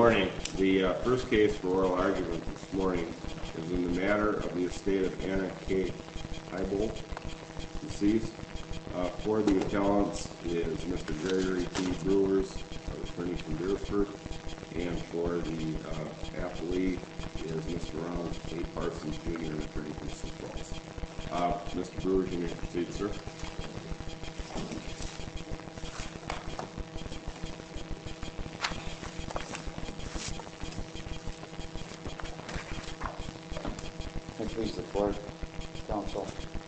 morning. The first case for oral argument this morning is in the matter of the estate of Anna K. Heibold, deceased. For the appellants is Mr. Gregory T. Brewers, attorney from Beresford, and for the appellee is Mr. Ronald A. Parsons, Jr., an attorney from Sioux Falls. Mr. Brewers, you may proceed, sir. Please the court, counsel.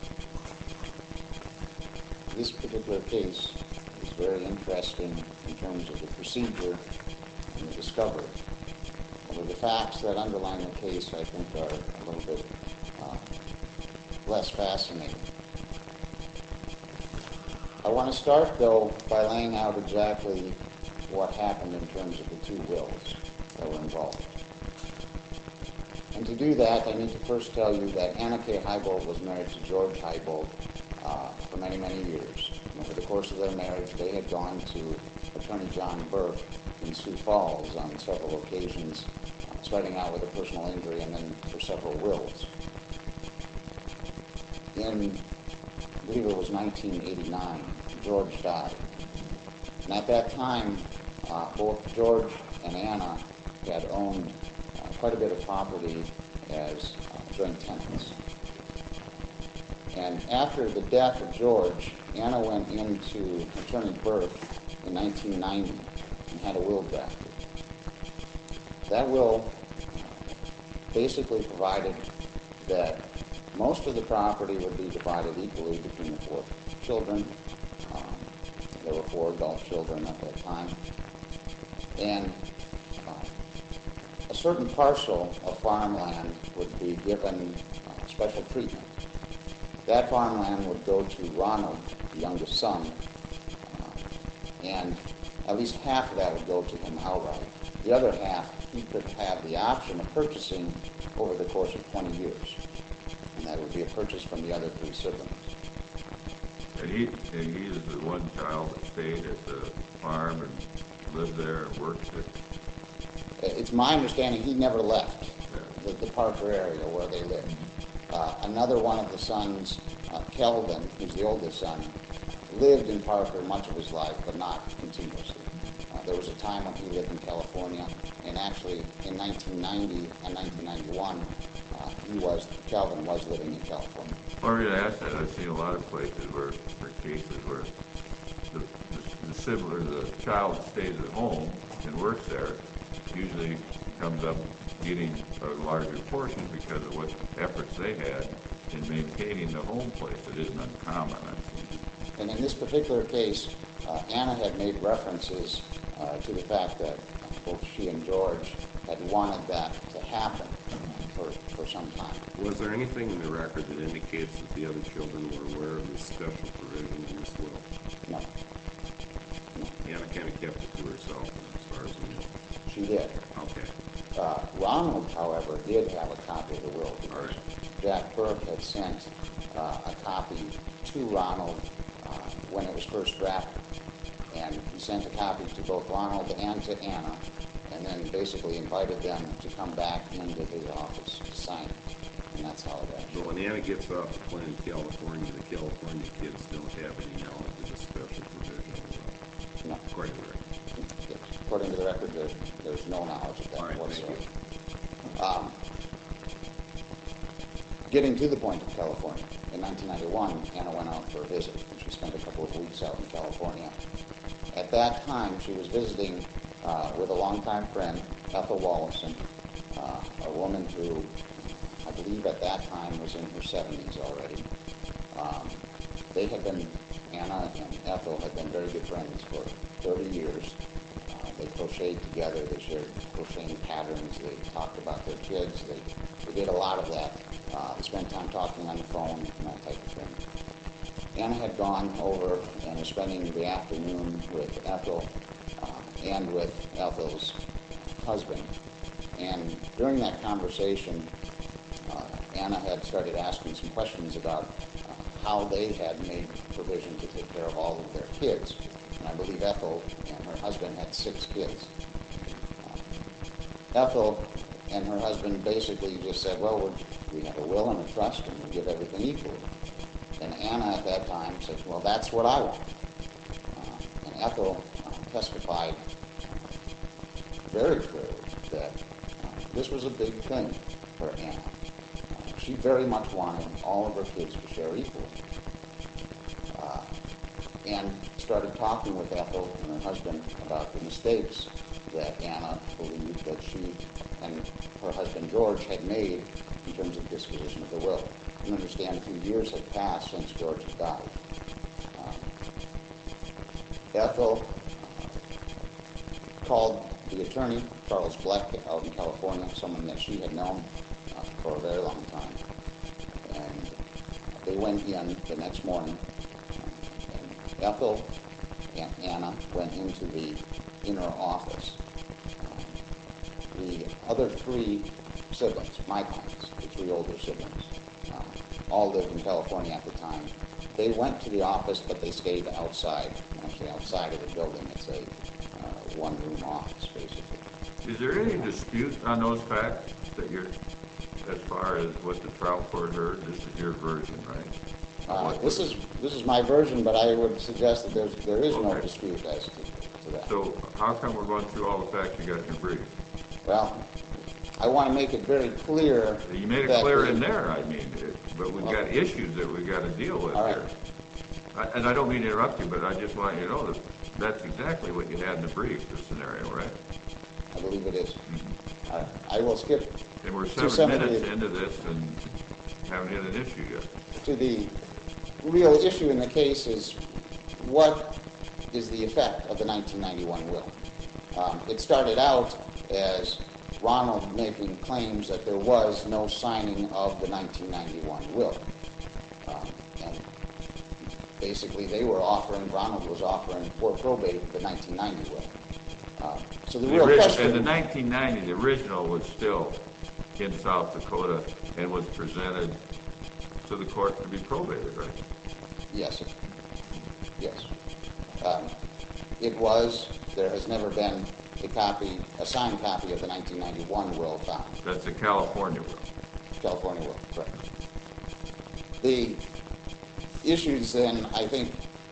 This particular case is very interesting in terms of the procedure and the discovery. Although the facts that underline the case, I think, are a little bit less fascinating. I want to start, though, by laying out exactly what happened in terms of the two wills that were involved. And to do that, I need to first tell you that Anna K. Heibold was married to George Heibold for many, many years. And over the course of their marriage, they had gone to Attorney John Burke in Sioux Falls on several occasions, starting out with a personal injury and then for several wills. In, I believe it was 1989, George died. And at that time, both George and Anna had owned quite a bit of property as joint tenants. And after the death of George, Anna went into Attorney Burke in 1990 and had a will drafted. That will basically provided that most of the property would be divided equally between the four children. There were 4 adult children at that time. And a certain parcel of farmland would be given special treatment. That farmland would go to Ronald, the youngest son, and at least half of that would go to him outright. The other half, he could have the option of purchasing over the course of 20 years. And that would be a purchase from the other 3 siblings. And he is the one child that stayed at the farm and lived there and worked it? It's my understanding he never left the Parker area where they lived. Another one of the sons, Kelvin, who's the oldest son, lived in Parker much of his life, but not continuously. There was a time when he lived in California, and actually in 1990 and 1991, Kelvin was living in California. Well, I asked that. I've seen a lot of places where cases where the child stays at home and works there, usually comes up getting a larger portion because of what efforts they had in maintaining the home place. It isn't uncommon. And in this particular case, Anna had made references to the fact that both she and George had wanted that to happen for some time. Was there anything in the record that indicates that the other children were aware of this special provision in this will? No. Anna kind of kept it to herself as far as we know. She did. Okay. Ronald, however, did have a copy of the will. All right. Jack Burke had sent a copy to Ronald when it was first drafted. And he sent a copy to both Ronald and to Anna, and then basically invited them to come back into his office to sign it. And that's how it happened. So when Anna gets off the plane in California, the California kids don't have any knowledge of the special provision? No. According to the record? Yes. According to the record, there's no knowledge of that whatsoever. Getting to the point of California, in 1991, Anna went out for a visit, and she spent a couple of weeks out in California. At that time, she was visiting with a longtime friend, Ethel Wallison, a woman who I believe at that time was in her 70s already. Anna and Ethel had been very good friends for 30 years. They crocheted together, they shared crocheting patterns, they talked about their kids, they did a lot of that. They spent time talking on the phone and that type of thing. Anna had gone over and was spending the afternoon with Ethel and with Ethel's husband. And during that conversation, Anna had started asking some questions about how they had made provision to take care of all of their kids. And I believe Ethel and her husband had 6 kids. Ethel and her husband basically just said, well, we have a will and a trust, and we give everything equally. And Anna at that time said, well, that's what I want. And Ethel testified very clearly that this was a big thing for Anna. She very much wanted all of her kids to share equally. And started talking with Ethel and her husband about the mistakes that Anna believed that she and her husband George had made in terms of disposition of the will. You understand, a few years had passed since George had died. Ethel called the attorney, Charles Bleck, out in California, someone that she had known for a very long time. And they went in the next morning, and Ethel and Anna went into the inner office. The other three siblings, my parents, the three older siblings, all lived in California at the time. They went to the office, but they stayed outside, actually outside of the building. It's a one-room office, basically. Is there any dispute on those facts that you're, as far as what the trial court heard? This is your version, right? This is my version, but I would suggest that there is no dispute as to that. So how come we're going through all the facts you got in your brief? Well, I want to make it very clear. You made it clear in there, I mean, but we've got issues that we've got to deal with here. And I don't mean to interrupt you, but I just want you to know that that's exactly what you had in the brief, the scenario, right? I believe it is. Mm-hmm. I will skip. And we're 7 minutes into this and haven't hit an issue yet. To the real issue in the case is what is the effect of the 1991 will. It started out as Ronald making claims that there was no signing of the 1991 will. And basically Ronald was offering for probate the 1990 will. So the real question... And the 1990, the original was still in South Dakota and was presented to the court to be probated, right? Yes. Yes. It was. There has never been a signed copy of the 1991 will found. That's the California will. California will, correct. The issues then, I think,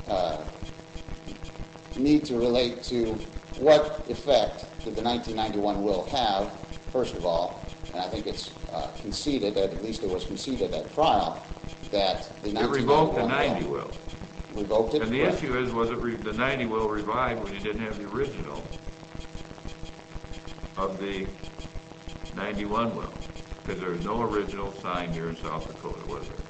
need to relate to what effect did the 1991 will have, first of all, and I think it's conceded, at least it was conceded at trial, that the 1991 It revoked the 90 will. Revoked it? And the issue is, was it the 90 will revived when you didn't have the original of the 91 will? Because there was no original signed here in South Dakota, was there?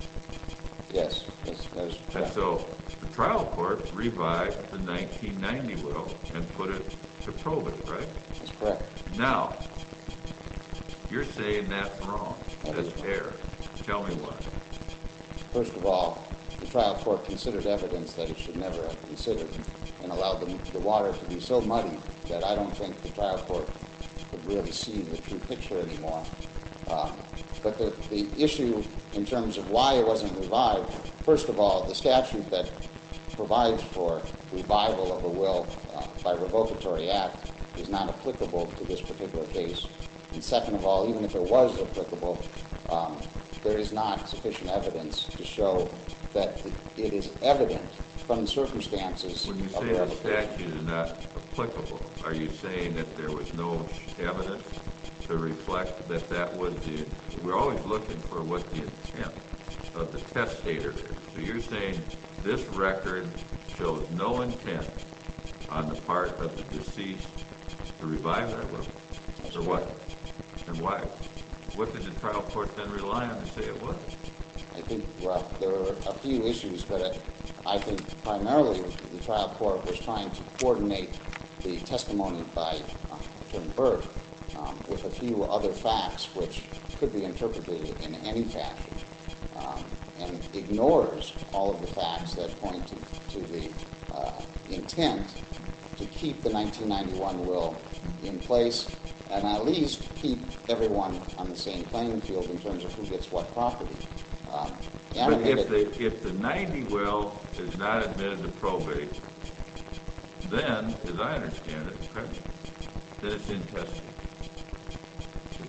Yes, that's correct. And so the trial court revived the 1990 will and put it to probate, right? That's correct. Now, you're saying that's wrong. That's error. Tell me why. First of all, the trial court considered evidence that it should never have considered and allowed the water to be so muddy that I don't think the trial court could really see the true picture anymore. But the issue in terms of why it wasn't revived, first of all, the statute that provides for revival of a will by revocatory act is not applicable to this particular case. And second of all, even if it was applicable, there is not sufficient evidence to show that it is evident from the circumstances When you of say the the statute is not applicable, are you saying that there was no evidence to reflect that that was the... We're always looking for what the intent of the testator is. So you're saying this record shows no intent on the part of the deceased to revive that will? Or what? And why? What did the trial court then rely on to say it was? I think, well, there were a few issues, but I think primarily the trial court was trying to coordinate the testimony by Attorney Burke with a few other facts which could be interpreted in any fashion, and ignores all of the facts that point to the intent to keep the 1991 will in place and at least keep everyone on the same playing field in terms of who gets what property. But if the 90 will is not admitted to probate, then, as I understand it, then it's intestate.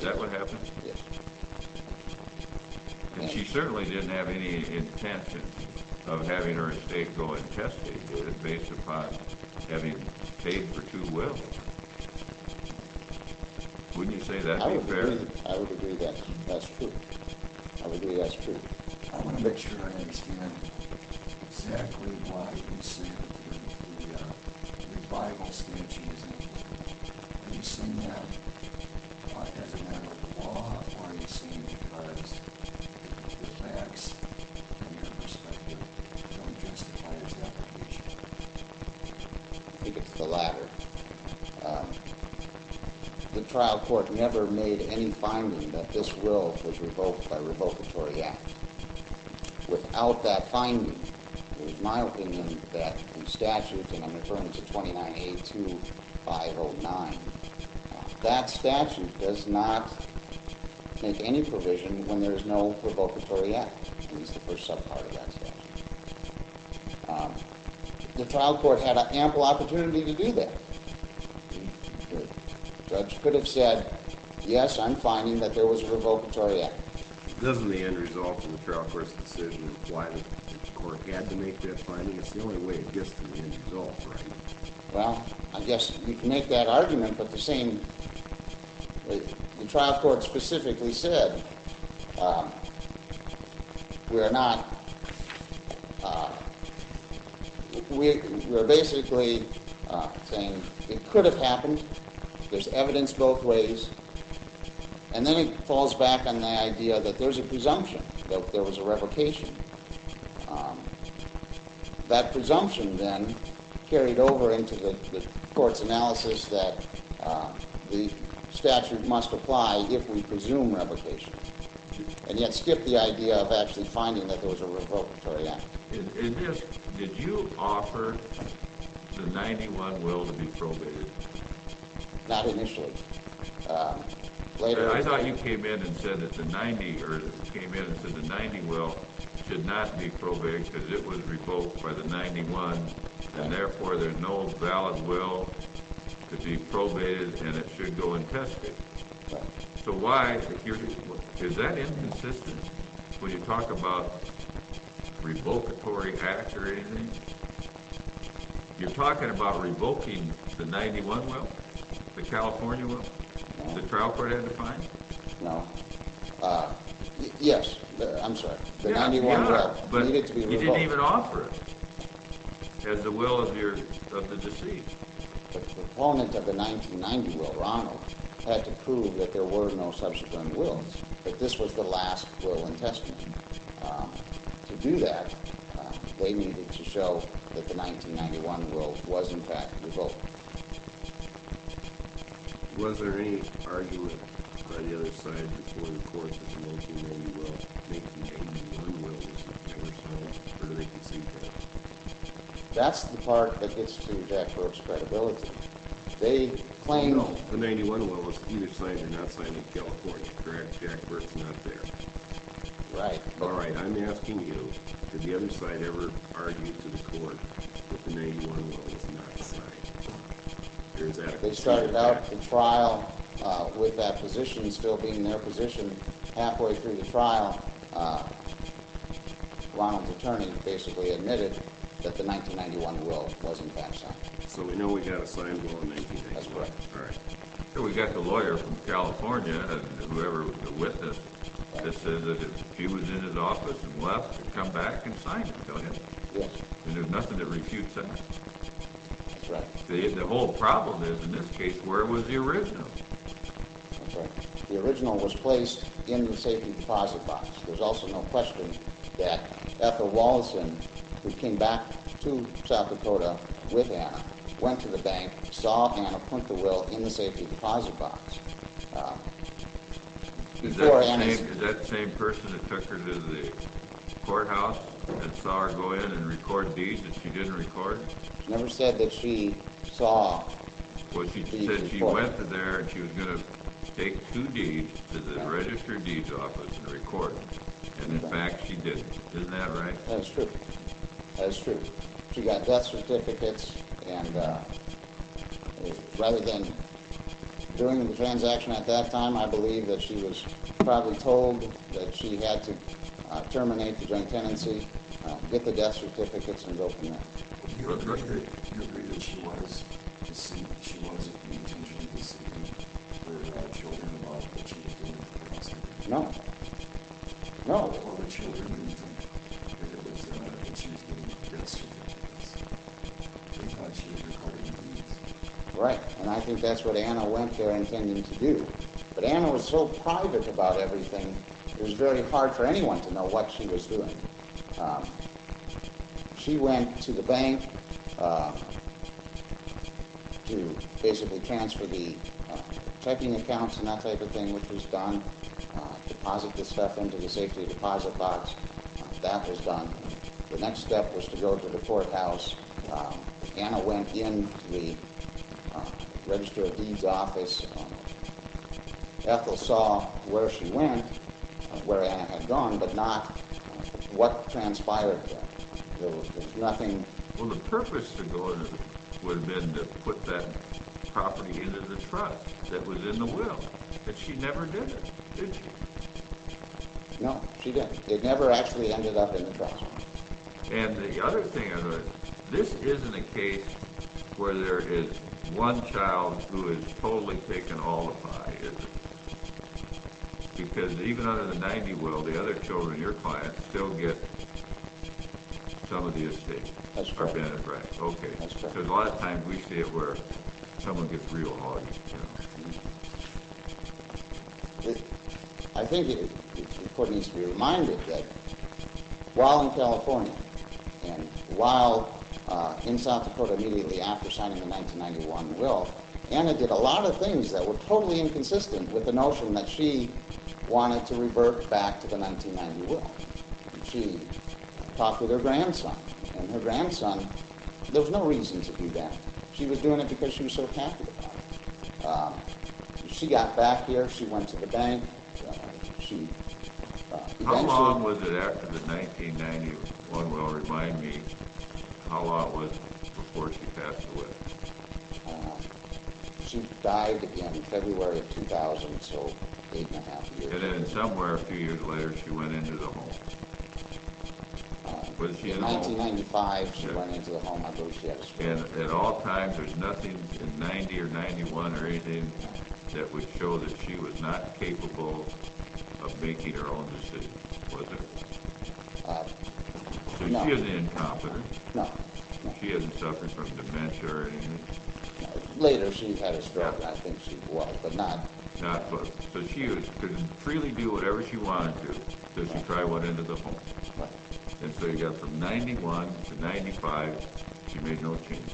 that what happened? Yes. And she certainly didn't have any intention of having her estate go intestate, did it, based upon having paid for two wills? Wouldn't you say that'd be fair? I would agree that that's true. I would agree that's true. I want to make sure I understand exactly why you say that the revival statute is in. Are you saying that as a matter of law, or are you saying because the facts, from your perspective, don't justify its application? I think it's the latter. The trial court never made any finding that this will was revoked by revocatory act. Without that finding, it was my opinion that the statute, and I'm referring to 29A2509, that statute does not make any provision when there is no revocatory act, at least the first subpart of that statute. The trial court had an ample opportunity to do that. The judge could have said, yes, I'm finding that there was a revocatory act. Doesn't the end result of the trial court's decision imply that the court had to make that finding? It's the only way it gets to the end result, right? Well, I guess you can make that argument, but the trial court specifically said we're not, we're basically saying it could have happened. There's evidence both ways. And then it falls back on the idea that there's a presumption that there was a revocation. That presumption then carried over into the court's analysis that the statute must apply if we presume revocation, and yet skip the idea of actually finding that there was a revocatory act. In this, did you offer the 91 will to be probated? Not initially. Later, I thought you came in and said that the 90 will should not be probated because it was revoked by the 91, and therefore there's no valid will to be probated, and it should go intestate. Right. So why, is that inconsistent when you talk about revocatory act or anything? You're talking about revoking the 91 will, the California will? The trial court had to find? No. Yes, I'm sorry. The 91 will needed to be revoked. You didn't even offer it as the will of the deceased. The proponent of the 1990 will, Ronald, had to prove that there were no subsequent wills, that this was the last will and testament. To do that, they needed to show that the 1991 will was in fact revoked. Was there any argument by the other side before the court that the 1981 will was never signed, or do they concede that? That's the part that gets to Jack Burke's credibility. They claim... No, the 91 will was either signed or not signed in California, correct? Jack Burke's not there. Right. All right, I'm asking you, did the other side ever argue to the court that the 91 will was not signed? Or is that They started out the trial with that position still being their position. Halfway through the trial, Ronald's attorney basically admitted that the 1991 will was in fact signed. So we know we got a signed will in 1991. That's correct. All right. So we got the lawyer from California, and whoever the witness, that says that if he was in his office and left, to come back and sign it, don't you? Yes, And there's nothing that refutes that. that's right. The whole problem is, in this case, where was the original? That's right. The original was placed in the safety deposit box. There's also no question that Ethel Wallison, who came back to South Dakota with Anna, went to the bank, saw Anna put the will in the safety deposit box. Is Before that Anna's... the same person that took her to the courthouse and saw her go in and record deeds that she didn't record? She never said that she saw... Well, she deeds said she recorded. went to there and she was going to take 2 deeds to the registered deeds office and record them. And in fact, she didn't. Isn't that right? That is true. That is true. She got death certificates, and rather than During the transaction at that time, I believe that she was probably told that she had to terminate the joint tenancy, get the death certificates, and go from there. You agree that she was deceived, she wasn't intentionally deceiving her children about what she was doing with her husband? No. No. Well, the children didn't think that it was, that she was getting death certificates. They thought she was recording deeds. Right, and I think that's what Anna went there intending to do. But Anna was so private about everything, it was very hard for anyone to know what she was doing. She went to the bank to basically transfer the checking accounts and that type of thing, which was done. Deposit the stuff into the safety deposit box. That was done. The next step was to go to the courthouse. Anna went into the Register of Deeds office. Ethel saw where she went, where Anna had gone, but not what transpired there. There was nothing. Well, the purpose to go in would have been to put that property into the trust that was in the will, and she never did it, did she? No, she didn't. It never actually ended up in the trust. And the other thing is, this isn't a case where there is one child who is totally taken all the pie, is it? Because even under the 90 will, the other children, your clients, still get some of the estate. That's Or correct. Bennett, right? Okay. That's correct. Because a lot of times we see it where someone gets real haughty, I think the court needs to be reminded that while in California and while in South Dakota immediately after signing the 1991 will, Anna did a lot of things that were totally inconsistent with the notion that she wanted to revert back to the 1990 will. She talked with her grandson, and her grandson, there was no reason to do that. She was doing it because she was so happy about it. She got back here, she went to the bank, she eventually... How long was it after the 1991 will? Remind me how long it was before she passed away. She died in February of 2000, so 8.5 years. And then somewhere a few years later, she went into the home. Was she in In the home? 1995, she Yeah. went into the home. I believe she had a stroke. And at all times, there's nothing in 90 or 91 or anything that would show that she was not capable of making her own decisions, was it? So no. she isn't incompetent. No. She hasn't suffered from dementia or anything. Later, she had a stroke, and I think she was, but not... Not, but, so she could freely do whatever she wanted to, so she probably went into the home. Right. And so you got from 91 to 95, she made no change.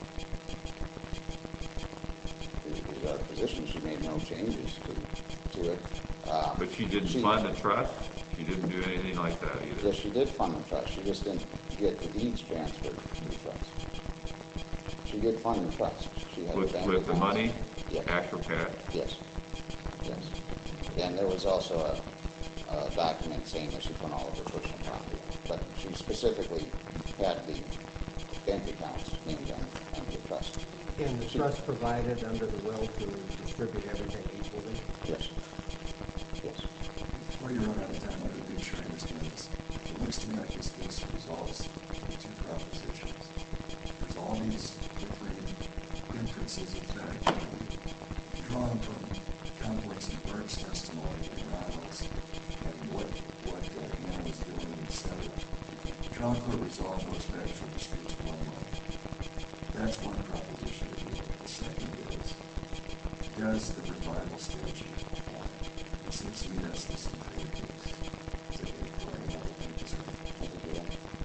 It was our position. She made no changes to it. But she didn't fund the trust? She didn't do anything like that either? Yes, she did fund the trust. She just didn't get the deeds transferred to the trust. She did fund the trust. She had With bank the accounts. money? Yes. Actual cash? Yes. Yes. And there was also a document saying that she put all of her personal property, but she specifically had the bank accounts named on the trust. And the trust provided under the will to distribute everything equally? Yes. Yes. Before you run out of time, I want to make sure I understand this. It looks to me like this case resolves two propositions. There's all these different inferences of fact drawn from Complex and Burke's testimony and Ronald's and what Anna was doing, etc. Trial court resolved those factual disputes one way. That's one proposition to deal with. The second is, does the revival statute apply? It seems to me that's the Supreme case. Is it requiring another thing to say?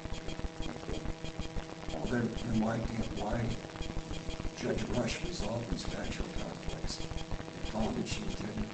Well, then why Judge Rush resolved these factual conflicts and found that she intended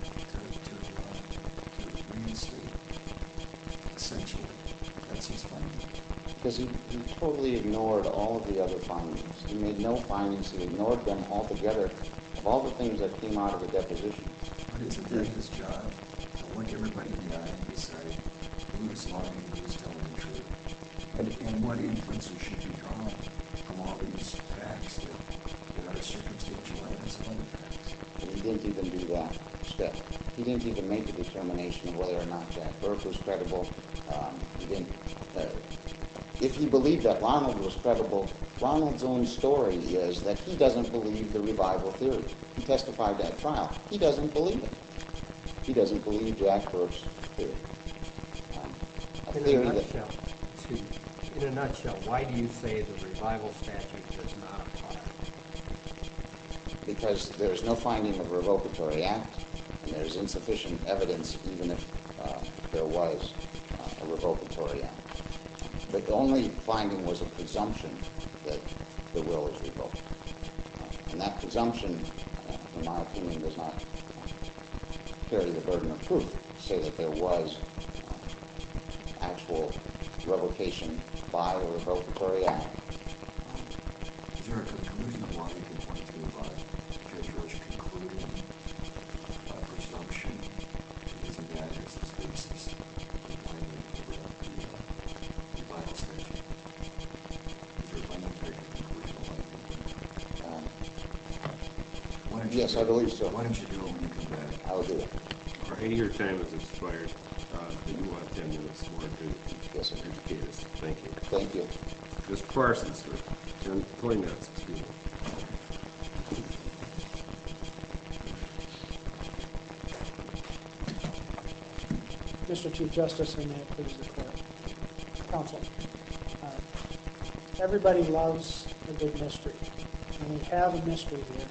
to reinstate, essentially. That's his finding. Because he totally ignored all of the other findings. He made no findings. He ignored them altogether of all the things that came out of the deposition. But isn't that his job? To look everybody in the eye and decide who's lying, who's telling the truth? And what inferences should be drawn from all these facts that are circumstantial evidence of other facts? But he didn't even do that step. He didn't even make a determination of whether or not Jack Burke was credible. He didn't. If he believed that Ronald was credible, Ronald's own story is that he doesn't believe the revival theory. He testified at trial. He doesn't believe it. He doesn't believe Jack Burke's theory. A In theory a that nutshell, excuse me, in a nutshell, why do you say the revival statute does not apply? because there's no finding of a revocatory act, and there's insufficient evidence even if there was a revocatory act. But the only finding was a presumption that the will is revoked. And that presumption, in my opinion, does not carry the burden of proof to say that there was actual revocation by a revocatory act. Is there a conclusion of why you can point to Judge Roach concluding a presumption using that as his basis for finding the Bible statute? Is there a fundamental conclusion of why you can? Yes, I believe so. Why don't you do it when you come back? I will do it. All right, your time has expired. Do you want 10 minutes more to Yes, sir. educate us? Thank you. Thank you. Mr. Parsons, for 20 minutes, excuse me. Mr. Chief Justice, and may it please the court. Counsel, everybody loves a good mystery, and we have a mystery here.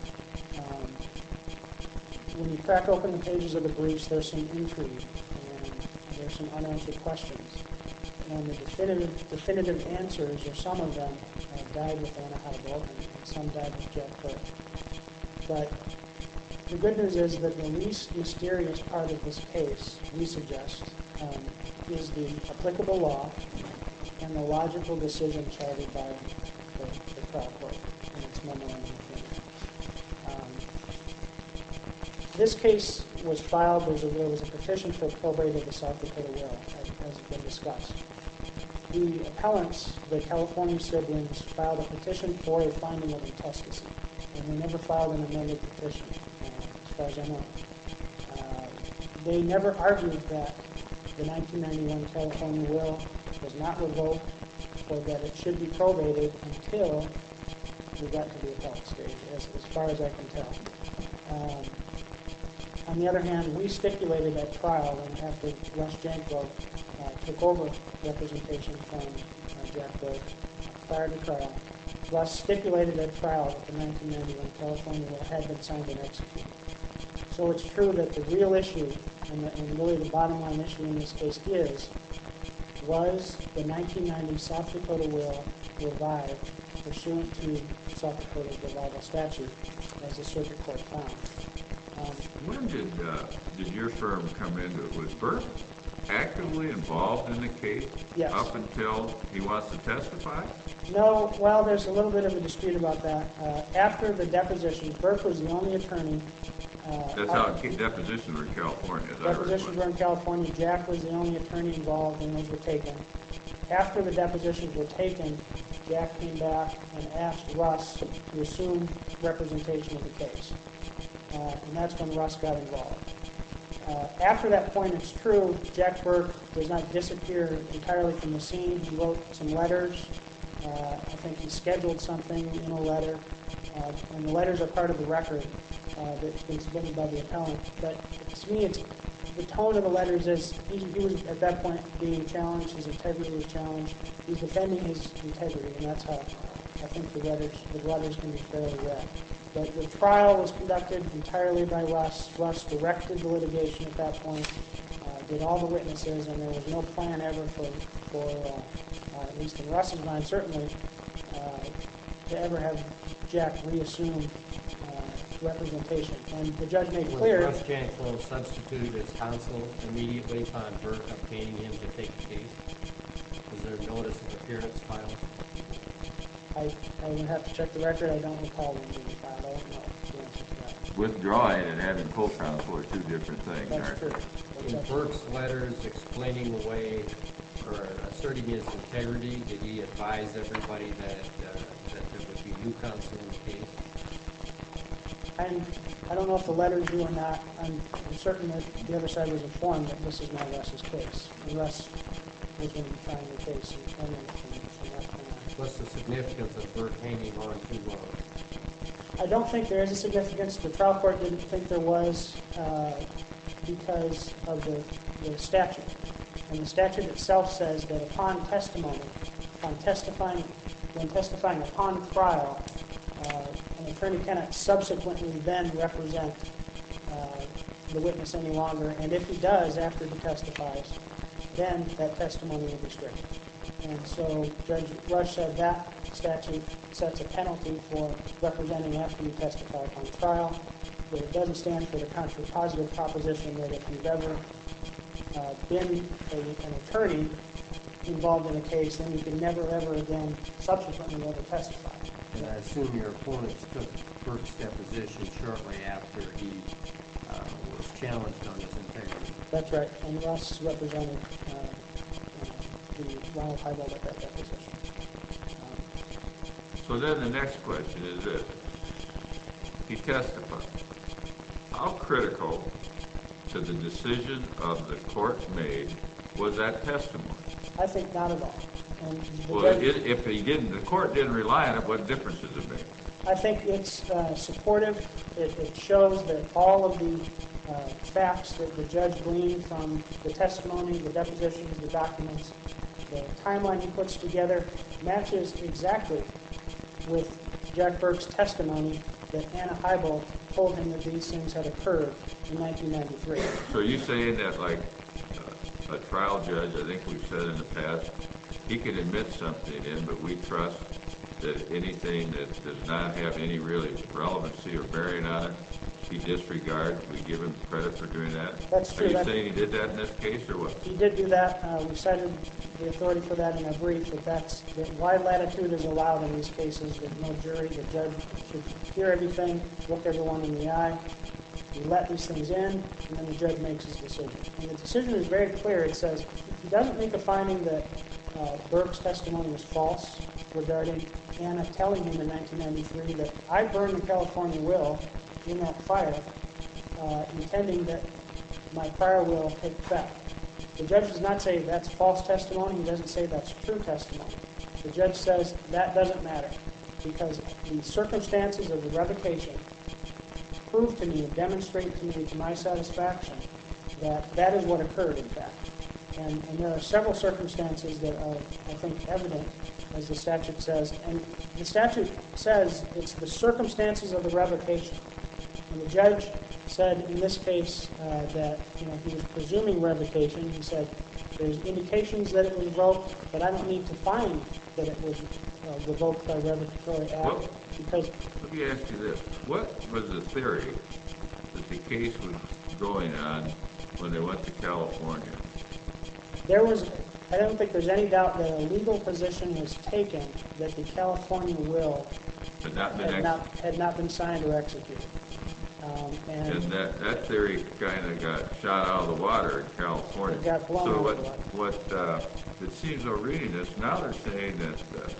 When you crack open the pages of the briefs, there's some intrigue, and there's some unanswered questions. And the definitive answers, or some of them, died with Anna Heibel, and some died with Jack Burke. But the good news is that the least mysterious part of this case, we suggest, is the applicable law and the logical decision charted by the trial court in its memorandum of opinion. This case was filed, there was a petition for probate of the South Dakota will, as has been discussed. The appellants, the California siblings, filed a petition for a finding of intestacy, and they never filed an amended petition, as far as I know. They never argued that the 1991 California will was not revoked or that it should be probated until we got to the appellate stage, as far as I can tell. On the other hand, we stipulated at trial, and after Russ Janko took over representation from Jack Burke prior to trial, Russ stipulated at trial that the 1991 California will had been signed and executed. So it's true that the real issue, and really the bottom line issue in this case is, was the 1990 South Dakota will revived pursuant to South Dakota's revival statute, as the circuit court found. When did your firm come into it? Was Burke actively involved in the case? Yes. Up until he wants to testify? No, well, there's a little bit of a dispute about that. After the depositions, Burke was the only attorney. That's how depositions were in California, as I recall. Depositions were in California. Jack was the only attorney involved, and those were taken. After the depositions were taken, Jack came back and asked Russ to assume representation of the case. And that's when Russ got involved. After that point, it's true, Jack Burke does not disappear entirely from the scene. He wrote some letters. I think he scheduled something in a letter. And the letters are part of the record that's been submitted by the appellant. But to me, the tone of the letters is he was at that point being challenged. His integrity was challenged. He's defending his integrity, and that's how I think the letters can be fairly read. But the trial was conducted entirely by Russ. Russ directed the litigation at that point, did all the witnesses, and there was no plan ever for at least in Russ's mind, certainly, to ever have Jack reassume representation. And the judge made clear... Was Russ Janko substituted as counsel immediately upon Burke obtaining him to take the case? Was there a notice of appearance filed? I would have to check the record. I don't recall when we filed. I don't know the answer to that. Withdrawing and having full counsel are two different things, That's aren't true. they? In Burke's letters explaining away or asserting his integrity, did he advise everybody that there would be new counsel in the case? I don't know if the letter's due or not. I'm certain that the other side was informed that this is not Russ's case. And Russ was going to be trying the case and from that point on. What's the significance of Bert hanging on too long? I don't think there is a significance. The trial court didn't think there was because of the statute. And the statute itself says that upon testimony, when testifying upon trial, an attorney cannot subsequently then represent the witness any longer. And if he does after he testifies, then that testimony will be stricken. And so Judge Rush said that statute sets a penalty for representing after you testify upon trial, but it doesn't stand for the positive proposition that if you've ever been an attorney involved in a case, then you can never, ever again subsequently ever testify. And I assume your opponents took Bert's deposition shortly after he was challenged on his integrity. That's right, and Russ represented the Ronald Heibold at that deposition. So then the next question is this. He testified. How critical to the decision of the court made was that testimony? I think not at all. And the Well, judge, if he didn't, the court didn't rely on it, what difference does it make? I think it's supportive. It shows that all of the facts that the judge gleaned from the testimony, the depositions, the documents, the timeline he puts together matches exactly with Jack Burke's testimony that Anna Heibold told him that these things had occurred in 1993. So are you saying that like a trial judge, I think we've said in the past, he could admit something in, but we trust that anything that does not have any really relevancy or bearing on it, he disregards, we give him credit for doing that? That's true. Are you saying he did that in this case, or what? He did do that. We cited the authority for that in our brief, that wide latitude is allowed in these cases. There's no jury. The judge should hear everything, look everyone in the eye. We let these things in, and then the judge makes his decision. And the decision is very clear. It says he doesn't make a finding that Burke's testimony was false regarding Anna telling him in 1993 that I burned the California will in that fire, intending that my prior will take effect. The judge does not say that's false testimony. He doesn't say that's true testimony. The judge says that doesn't matter because the circumstances of the revocation prove to me and demonstrate to me, to my satisfaction, that that is what occurred, in fact. And there are several circumstances that are, I think, evident, as the statute says. And the statute says it's the circumstances of the revocation. And the judge said in this case that he was presuming revocation. He said there's indications that it was revoked, but I don't need to find that it was revoked by revocatory act. Well, because let me ask you this. What was the theory that the case was going on when they went to California? I don't think there's any doubt that a legal position was taken that the California will Had not been had not been signed or executed. And that theory kind of got shot out of the water in California. It got blown so out of the water. what it seems though reading this, now they're saying that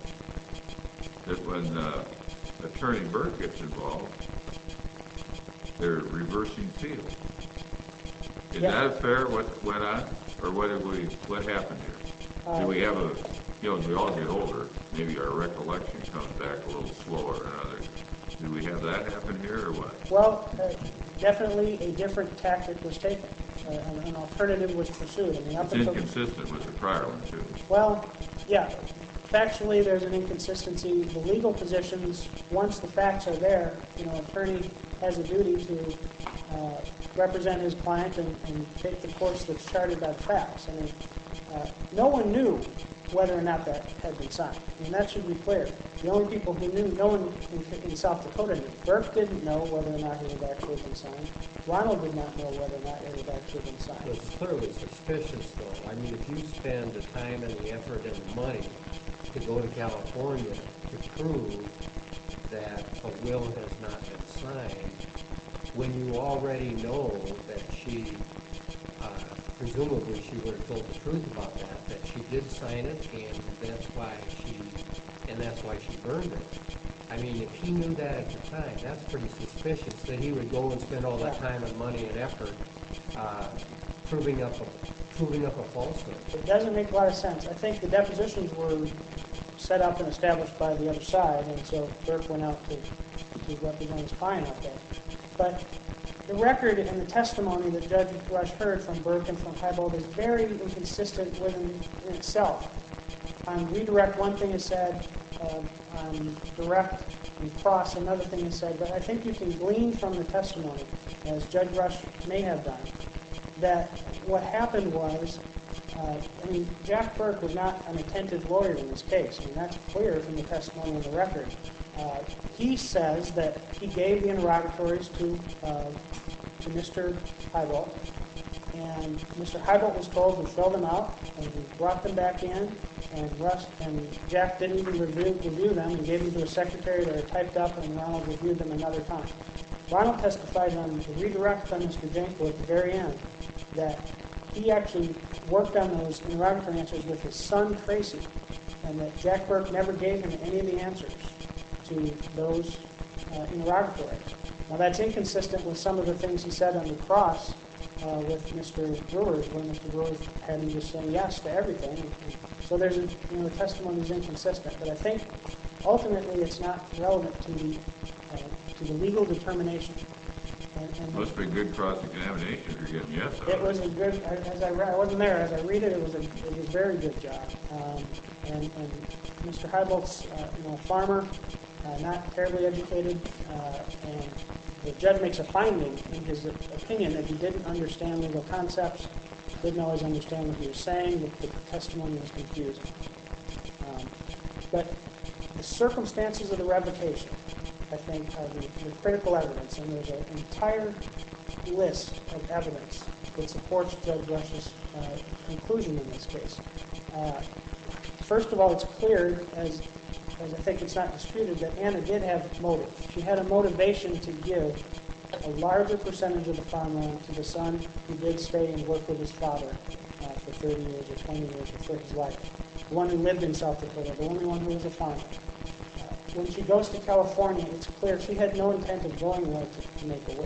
when Attorney Burke gets involved, they're reversing field. Is that fair, what went on? Or what happened here? Do we have as we all get older, maybe our recollection comes back a little slower than others. Do we have that happen here, or what? Well, definitely a different tactic was taken. An alternative was pursued. It's inconsistent with the prior one, too. Well, yeah. Factually, there's an inconsistency. The legal positions, once the facts are there, attorney has a duty to represent his client and take the course that's charted by the facts. I mean, no one knew whether or not that had been signed. And that should be clear. The only people who knew, no one in South Dakota knew. Burke didn't know whether or not it had actually been signed. Ronald did not know whether or not it had actually been signed. It's clearly suspicious, though. I mean, if you spend the time and the effort and the money to go to California to prove that a will has not been signed, when you already know that she, presumably she would have told the truth about that she did sign it, and that's why she burned it. I mean, if he knew that at the time, that's pretty suspicious that he would go and spend all that time and money and effort proving up a falsehood. It doesn't make a lot of sense. I think the depositions were set up and established by the other side, and so Burke went out to represent his client out there. But the record and the testimony that Judge Rush heard from Burke and from Heibold is very inconsistent within itself. On redirect, one thing is said. On direct and cross, another thing is said. But I think you can glean from the testimony, as Judge Rush may have done, that what happened was, Jack Burke was not an attentive lawyer in this case. I mean, that's clear from the testimony on the record. He says that he gave the interrogatories to Mr. Heibold, and Mr. Heibold was told to fill them out, and he brought them back in, and Jack didn't even review them and gave them to a secretary that were typed up, and Ronald reviewed them another time. Ronald testified on the redirect on Mr. Janko at the very end that he actually worked on those interrogatory answers with his son, Tracy, and that Jack Burke never gave him any of the answers to those interrogatories. Now, that's inconsistent with some of the things he said on the cross with Mr. Brewers, where Mr. Brewers had him just saying yes to everything. So there's the testimony is inconsistent, but I think ultimately it's not relevant to the legal determination. And Must be good cross-examination if you're getting yes. it was a good, as I read, I wasn't there, as I read it, it was a very good job. And Mr. Heibold's, farmer, not terribly educated, and the judge makes a finding in his opinion that he didn't understand legal concepts, didn't always understand what he was saying, that the testimony was confusing. But the circumstances of the revocation, I think, are the critical evidence, and there's an entire list of evidence that supports Judge Rush's conclusion in this case. First of all, it's clear, as I think it's not disputed, that Anna did have motive. She had a motivation to give a larger percentage of the farmland to the son who did stay and work with his father for 30 years or 20 years or for his life. The one who lived in South Dakota, the only one who was a farmer. When she goes to California, it's clear she had no intent of going there to make a will.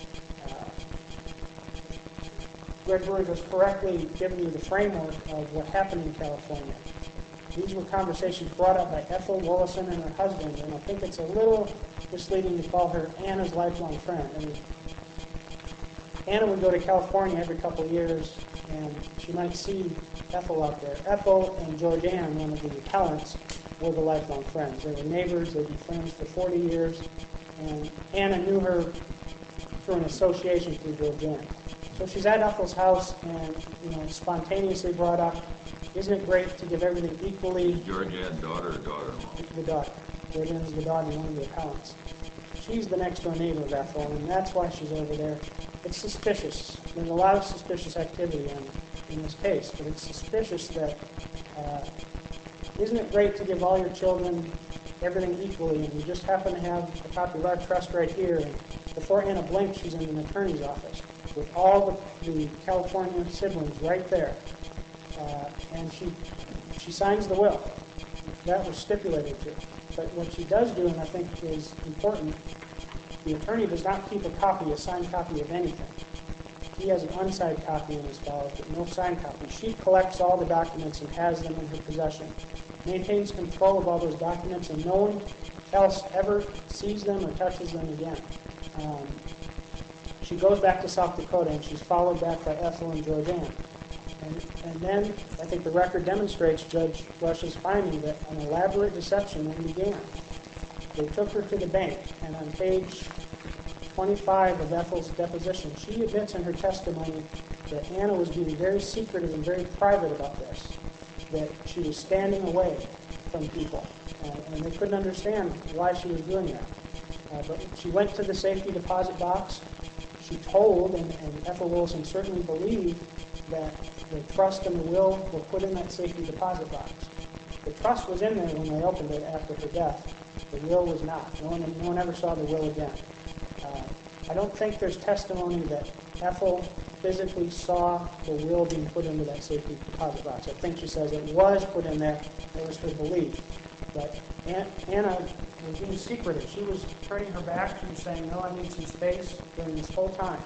Greg Brewers was correctly giving you the framework of what happened in California. These were conversations brought up by Ethel Willison and her husband, and I think it's a little misleading to call her Anna's lifelong friend. I mean, Anna would go to California every couple of years, and she might see Ethel out there. Ethel and George Ann, one of the appellants, were the lifelong friends. They were neighbors. They'd been friends for 40 years, and Anna knew her through an association through George Ann. So she's at Ethel's house, and spontaneously brought up, isn't it great to give everything equally? Is George Ann daughter or daughter-in-law? The daughter. George Ann is the daughter of one of the appellants. She's the next door neighbor of Ethel, and that's why she's over there. It's suspicious. There's a lot of suspicious activity in this case, but it's suspicious that isn't it great to give all your children everything equally, and you just happen to have a copy of our trust right here, and before Anna blinks, she's in an attorney's office with all the California siblings right there. And she signs the will. That was stipulated to. But what she does do, and I think is important, the attorney does not keep a signed copy of anything. He has an unsigned copy in his files, but no signed copy. She collects all the documents and has them in her possession, maintains control of all those documents, and no one else ever sees them or touches them again. She goes back to South Dakota, and she's followed back by Ethel and George Ann. And then I think the record demonstrates Judge Rush's finding that an elaborate deception then began. They took her to the bank, and on page 25 of Ethel's deposition, she admits in her testimony that Anna was being very secretive and very private about this, that she was standing away from people, and they couldn't understand why she was doing that. But she went to the safety deposit box. She told, and Ethel Wilson certainly believed, that the trust and the will were put in that safety deposit box. The trust was in there when they opened it after her death. The will was not. No one ever saw the will again. I don't think there's testimony that Ethel physically saw the will being put into that safety deposit box. I think she says it was put in there. It was her belief. But Anna was being secretive. She was turning her back. She was saying, no, I need some space during this whole time.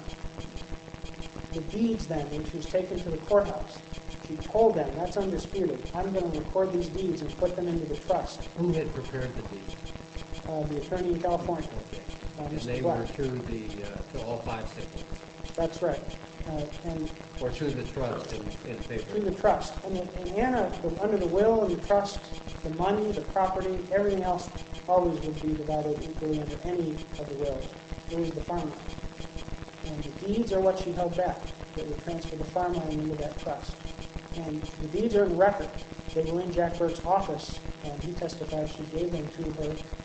The deeds then, when she was taken to the courthouse, she told them, that's undisputed, I'm going to record these deeds and put them into the trust. Who had prepared the deed? The attorney in California. Okay. Mr. And they Black. were to all 5 siblings, That's right. And or to the trust in favor. through the trust. And Anna, under the will and the trust, the money, the property, everything else always would be divided equally under any of the wills. It was the farmland. And the deeds are what she held back, that would transfer the farmland into that trust. And the deeds are in record. They were in Jack Burke's office, and he testified she gave them to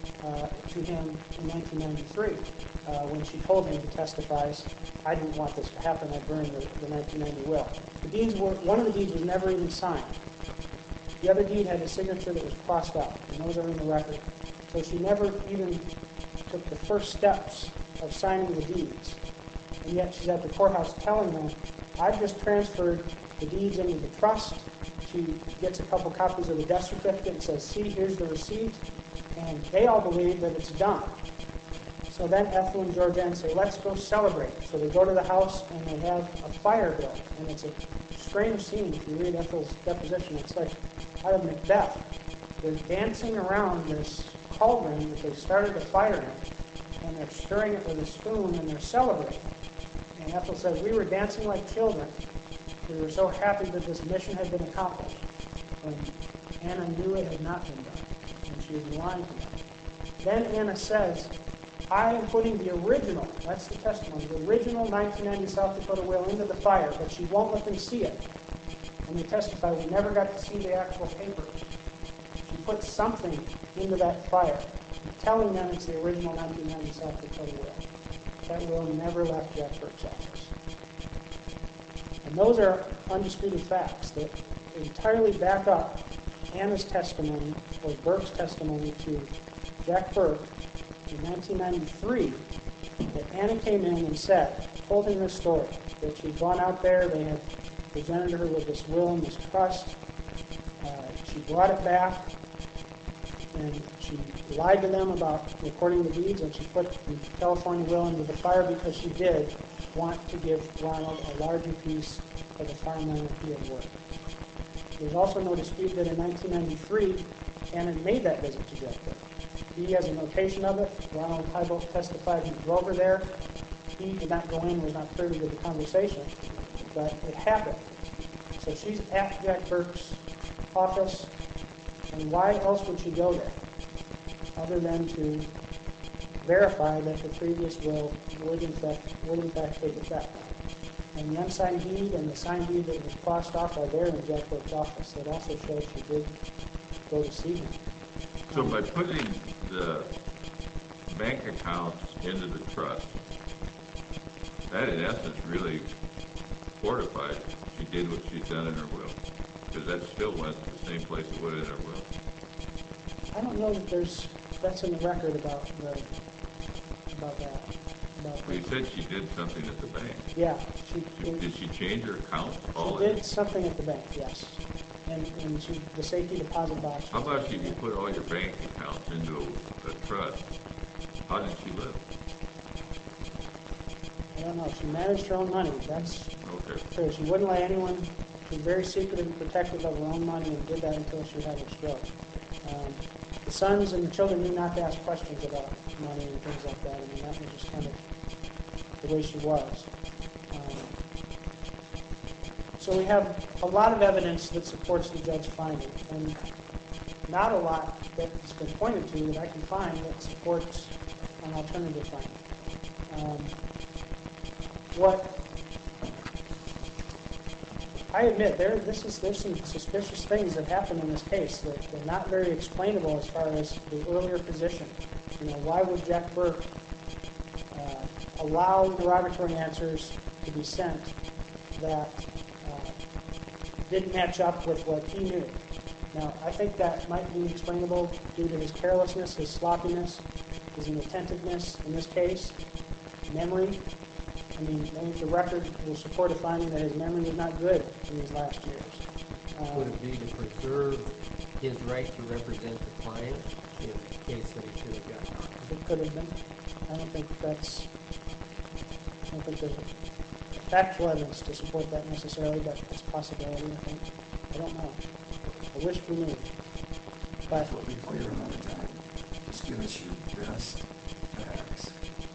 him in 1993. When she told him, he testifies, I didn't want this to happen, I burned the 1990 will. The deeds were, one of the deeds was never even signed. The other deed had a signature that was crossed out, and those are in the record. So she never even took the first steps of signing the deeds. And yet she's at the courthouse telling them, I've just transferred the deeds into the trust. She gets a couple copies of the death certificate and says, see, here's the receipt. And they all believe that it's done. So then Ethel and Georgianne say, let's go celebrate. So they go to the house and they have a fire built. And it's a strange scene. If you read Ethel's deposition, it's like out of Macbeth. They're dancing around this cauldron that they started a fire in. And they're stirring it with a spoon and they're celebrating. And Ethel says, we were dancing like children. We were so happy that this mission had been accomplished. And Anna knew it had not been done. And she was lying to them. Then Anna says, I am putting the original, that's the testimony, the original 1990 South Dakota will into the fire, but she won't let them see it. And they testify, we never got to see the actual papers. She put something into that fire, telling them it's the original 1990 South Dakota will. That will never left Jack Burke's office. And those are undisputed facts that entirely back up Anna's testimony, or Burke's testimony to Jack Burke in 1993, that Anna came in and said, told him this story, that she'd gone out there, they had presented her with this will and this trust. She brought it back, and she lied to them about recording the deeds, and she put the California will into the fire because she did want to give Ronald a larger piece of the farmland that he had worked. There's also no dispute that in 1993, Anna made that visit to Jack Burke. He has a notation of it. Ronald Heibolt testified he drove her there. He did not go in, was not privy to the conversation, but it happened. So she's at Jack Burke's office, and why else would she go there other than to verify that the previous will would in fact take effect? And the unsigned deed and the signed deed that was crossed off are there in Jack Burke's office. That also shows she did go to see him. So by putting the bank accounts into the trust, that in essence really fortified she did what she'd done in her will, because that still went to the same place it would in her will. I don't know that that's in the record about that. Well, you said she did something at the bank. Yeah, Did she change her account? she did something at the bank, yes. And the safety deposit box. How about if you put all your bank accounts into a trust? How did she live? I don't know. She managed her own money. That's Okay. true. She wouldn't let anyone. She was very secretive and protective of her own money and did that until she had her stroke. The sons and the children knew not to ask questions about money and things like that. I mean, that was just kind of the way she was. So we have a lot of evidence that supports the judge's finding, and not a lot that's been pointed to that I can find that supports an alternative finding. What I admit, there's some suspicious things that happen in this case that are not very explainable as far as the earlier position. You know, why would Jack Burke allow derogatory answers to be sent that didn't match up with what he knew? Now, I think that might be explainable due to his carelessness, his sloppiness, his inattentiveness in this case, memory. I mean, I think the record will support a finding that his memory was not good in these last years. Would it be to preserve his right to represent the client in the case that he should have gotten off? It could have been. I don't think there's factual evidence to support that necessarily, but it's a possibility, I think. I don't know. I wish we knew. But But before you run out of time, just give us your best facts.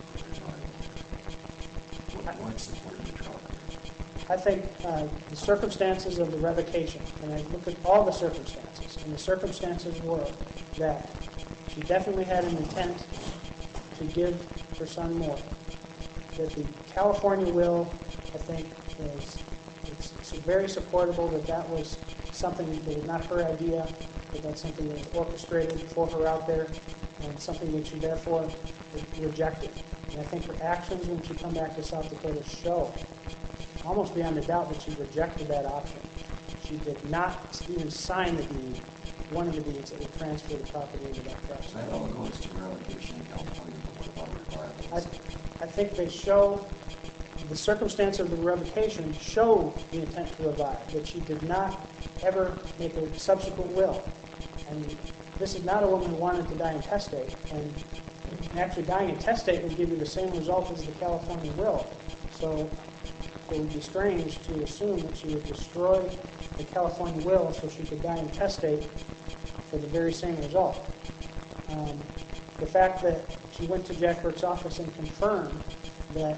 What supported the trial? I think the circumstances of the revocation, and I looked at all the circumstances, and the circumstances were that she definitely had an intent to give her son more. That the California will, I think, it's very supportable that that was something that was not her idea, that that's something that was orchestrated for her out there, and something that she therefore rejected. And I think her actions when she come back to South Dakota show, almost beyond a doubt, that she rejected that option. She did not even sign the deed, one of the deeds that would transfer the property into that trust. That all goes to relegation in California, but what about revival? I think they show, the circumstance of the revocation show the intent to revive, that she did not ever make a subsequent will. And this is not a woman who wanted to die intestate, and actually dying intestate would give you the same result as the California will. So it would be strange to assume that she would destroy the California will so she could die intestate for the very same result. The fact that she went to Jack Burke's office and confirmed that,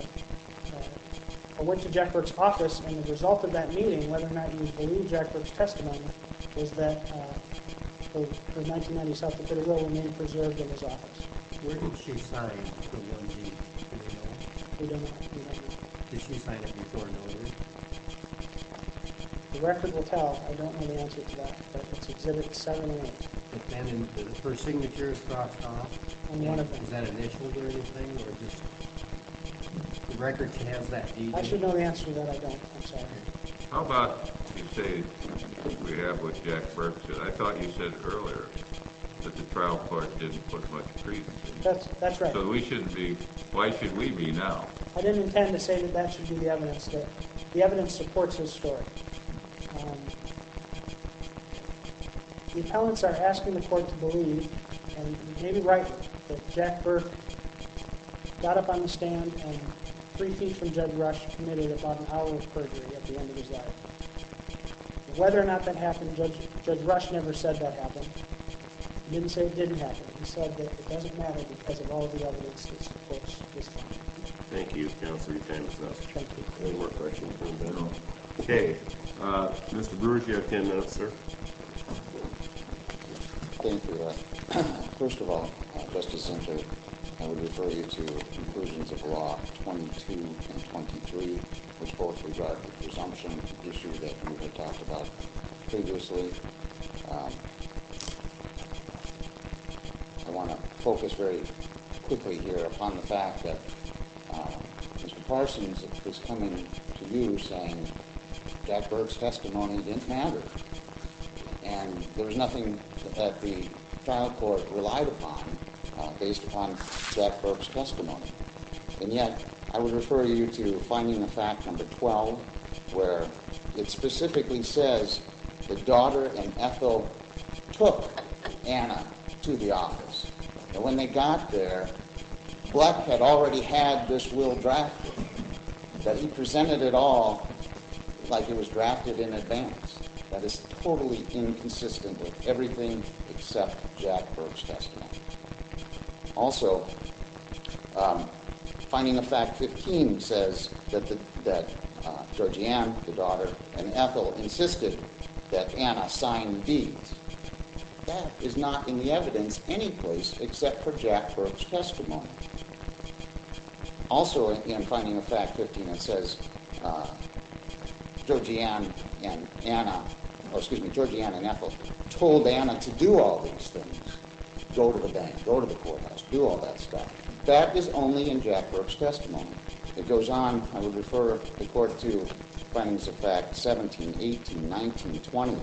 or went to Jack Burke's office, and the result of that meeting, whether or not you believe Jack Burke's testimony, was that the 1990 South Dakota will remained preserved in his office. Where did she sign the one deed? Do we know? We don't know. Did she sign it before notary? The record will tell. I don't know the answer to that, but it's Exhibit 7 and 8 But then her signature is crossed off? on one of them. Is that initialed or anything, or just, the record has that deed? I should know the answer to that. I don't. I'm sorry. How about you say we have what Jack Burke said? I thought you said earlier that the trial court didn't put much credence in it. That's right. So we shouldn't be, why should we be now? I didn't intend to say that that should be the evidence. That the evidence supports his story. The appellants are asking the court to believe, and maybe rightly, that Jack Burke got up on the stand and 3 feet from Judge Rush committed about an hour of perjury at the end of his life. Whether or not that happened, Judge Rush never said that happened. He didn't say it didn't happen. He said that it doesn't matter because of all the evidence that supports this claim. Thank you, Counselor. Your time is up. Thank you. Any more questions from Ben? Okay. Mr. Brewers, you have 10 minutes, sir. Thank you. First of all, Justice Center, I would refer you to conclusions of law 22 and 23, which both regard the presumption issue that you had talked about previously. I want to focus very quickly here upon the fact that Mr. Parsons is coming to you saying Jack Burke's testimony didn't matter. And there was nothing that the trial court relied upon based upon Jack Burke's testimony. And yet, I would refer you to finding of fact number 12, where it specifically says the daughter and Ethel took Anna to the office. And when they got there, Bleck had already had this will drafted, that he presented it all like it was drafted in advance. That is totally inconsistent with everything except Jack Burke's testimony. Also, finding of fact 15 says that Georgianne, the daughter, and Ethel insisted that Anna sign deeds. That is not in the evidence anyplace except for Jack Burke's testimony. Also, in finding of fact 15, it says Georgianne and Ethel told Anna to do all these things. Go to the bank, go to the courthouse, do all that stuff. That is only in Jack Burke's testimony. It goes on, I would refer the court to findings of fact 17, 18, 19, 20.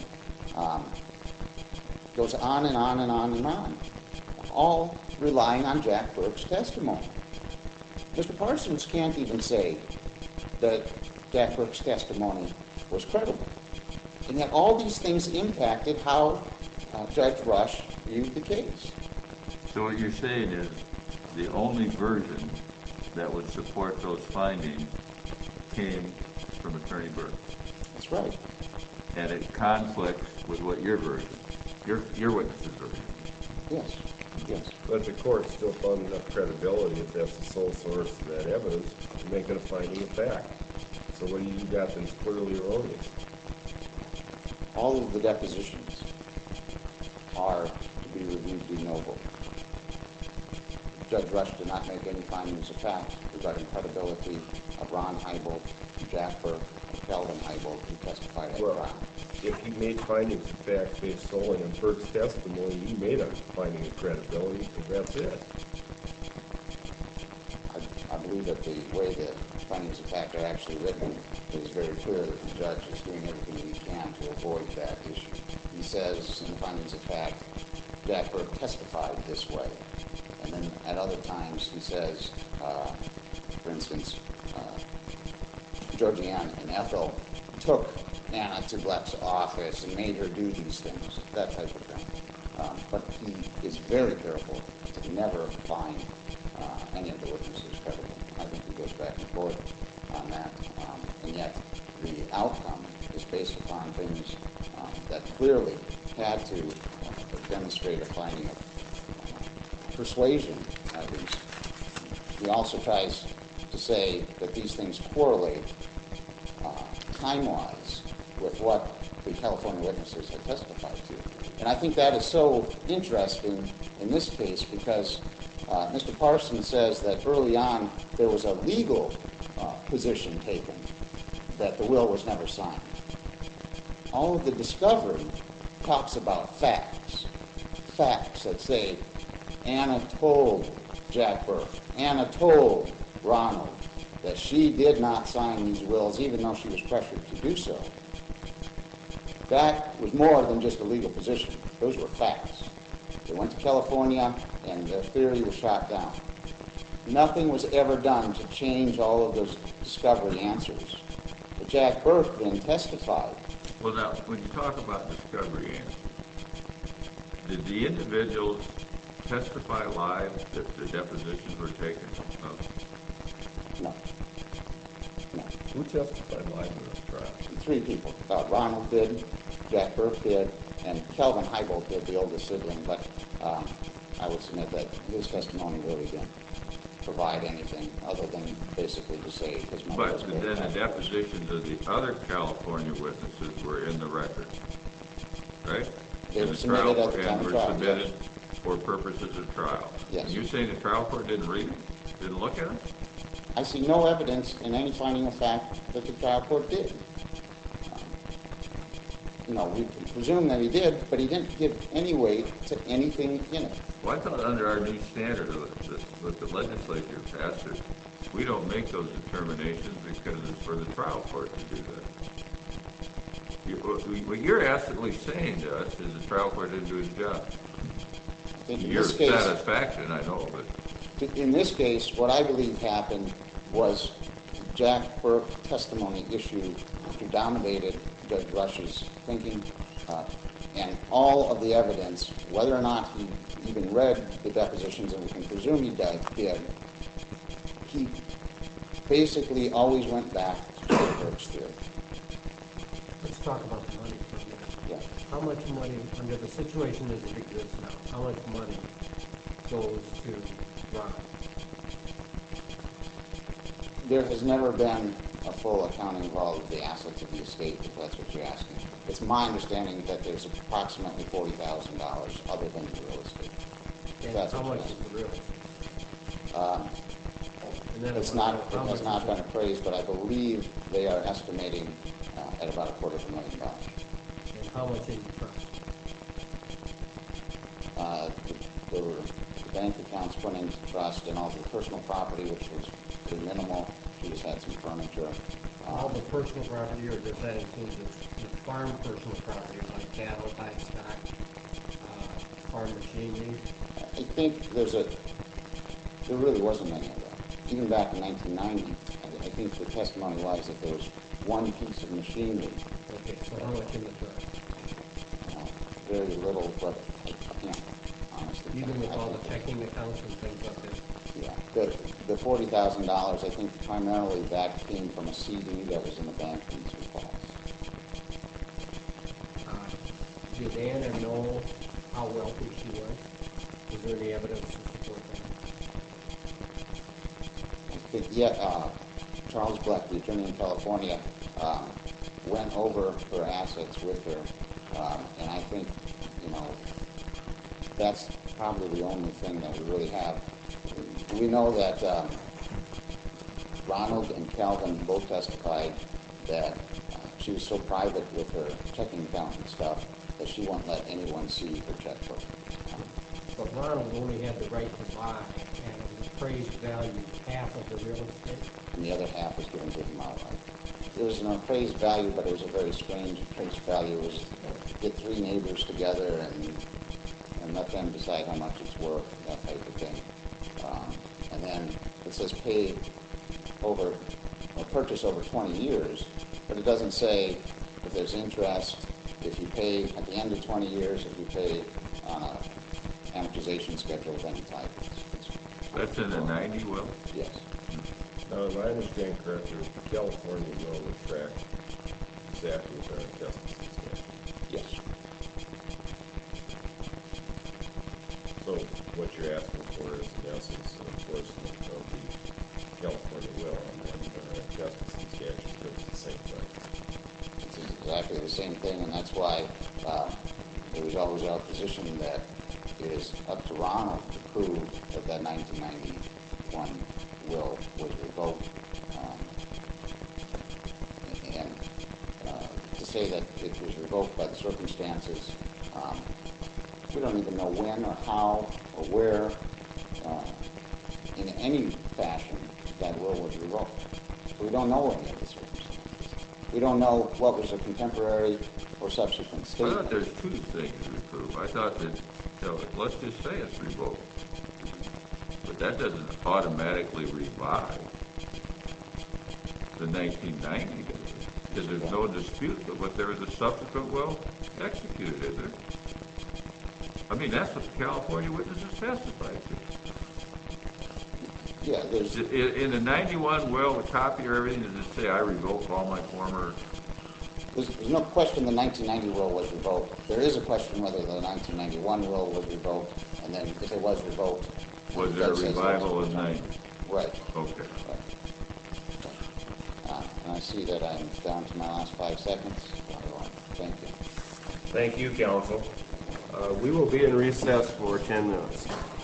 Goes on and on and on and on. All relying on Jack Burke's testimony. Mr. Parsons can't even say that Jack Burke's testimony was credible. And yet all these things impacted how Judge Rush viewed the case. So what you're saying is the only version that would support those findings came from Attorney Burke, That's right. and it conflicts with what your version, your witness's version. Yes, yes. But the court still found enough credibility if that's the sole source of that evidence to make it a finding of fact. So what do you got that's clearly erroneous? All of the depositions are to be reviewed de novo. Judge Rush did not make any findings of fact regarding credibility of Ron Heibel, Jack Burke, and Calvin Heibel, who testified at Well, trial. if he made findings of fact based solely on Burke's testimony, he made a finding of credibility, and that's it. I believe that the way the findings of fact are actually written is very clear that the judge is doing everything he can to avoid that issue. He says in the findings of fact, Jack Burke testified this way. And then at other times he says, for instance, Georgianne and Ethel took Anna to Gleck's office and made her do these things, that type of thing. But he is very careful to never find any of the witnesses credible. I think he goes back and forth on that. And yet the outcome is based upon things that clearly had to demonstrate a finding of persuasion, at least. He also tries to say that these things correlate time-wise with what the California witnesses had testified to. And I think that is so interesting in this case because Mr. Parsons says that early on there was a legal position taken that the will was never signed. All of the discovery talks about facts that say Anna told Jack Burke, Anna told Ronald that she did not sign these wills even though she was pressured to do so. That was more than just a legal position. Those were facts. They went to California and their theory was shot down. Nothing was ever done to change all of those discovery answers. But Jack Burke then testified. Well, now, when you talk about discovery answers, did the individuals testify live that the depositions were taken? No. No. Who testified live in this trial? 3 people. Ronald did, Jack Burke did, and Calvin Heibel did, the oldest sibling, but I would submit that his testimony really didn't provide anything other than basically to say his mother was But then the depositions of the other California witnesses were in the record, right? They In were the submitted trial at the court, time and of were trial, submitted yes. for purposes of trial. Yes. And you're saying the trial court didn't read it, didn't look at it? I see no evidence in any finding of fact that the trial court did. We can presume that he did, but he didn't give any weight to anything in it. Well, I thought under our new standard with the legislature passed it, we don't make those determinations because it's for the trial court to do that. What you're absolutely saying to us is the trial court didn't do his job. I think in Your this case, satisfaction, I know, but in this case, what I believe happened was Jack Burke's testimony issue predominated Judge Rush's thinking, and all of the evidence, whether or not he even read the depositions, and we can presume he did, he basically always went back to Judge Burke's theory. Let's talk about the money for a minute. Yeah. How much money, under the situation as it exists now, how much money goes to Ron? There has never been a full accounting of all of the assets of the estate, if that's what you're asking. It's my understanding that there's approximately $40,000 other than the real estate. And That's how what much you're is the real estate? asking. And then It how has much not is been it- appraised, but I believe they are estimating at about $250,000. And how much in trust? There were the bank accounts put into trust and all the personal property, which was pretty minimal. She just had some furniture. All the personal property, or does that include the farm personal property, like cattle, livestock, farm machinery? I think there really wasn't any of that. Even back in 1990, I think the testimony was that there was one piece of machinery Okay, so how much in the trust? Very little, but I can't honestly. Even with I all the think- checking accounts and things like that? Yeah, the $40,000, I think primarily that came from a CD that was in the bank in Sioux Falls. Did Anna know how wealthy she was? Is there any evidence to support that? I think, yeah, Charles Black, the attorney in California, went over her assets with her, and I think, you know, that's probably the only thing that we really have. We know that Ronald and Calvin both testified that she was so private with her checking account and stuff that she won't let anyone see her checkbook. But Ronald only had the right to buy, and it was appraised value half of the real estate. And the other half was given to him outright. It was an appraised value, but it was a very strange appraised value. It was get three neighbors together and let them decide how much it's worth, that type of thing. And then it says pay over, or purchase over 20 years, but it doesn't say if there's interest, if you pay at the end of 20 years, if you pay on an amortization schedule of any type. That's in the 90, Will? Yes. Now, if I understand correctly, the California will would track exactly what our justice is. Yes. So what you're asking for is, in essence, an enforcement of the California will, and then justice and statute does the same thing. It's exactly the same thing, and that's why it was always our position that it is up to Ronald to prove that that 1991 will was revoked. And to say that it was revoked by the circumstances, we don't even know when or how or where, in any fashion, that will was revoked. So we don't know any of the circumstances. We don't know what was a contemporary or subsequent I statement. thought there's two things to prove. I thought that, you know, let's just say it's revoked. But that doesn't automatically revive the 1990, does it? Because there's no dispute but there is a subsequent will executed, is there? I mean, that's what the California witnesses testified to. Yeah, there's In the 91 will, the copy or everything, does it say I revoke all my former? There's no question the 1990 will was revoked. There is a question whether the 1991 will was revoked, and then if it was revoked, Was there a that says it revival was in 90? Right. Okay. Right. And I see that I'm down to my last 5 seconds. Thank you. Thank you, counsel. We will be in recess for 10 minutes.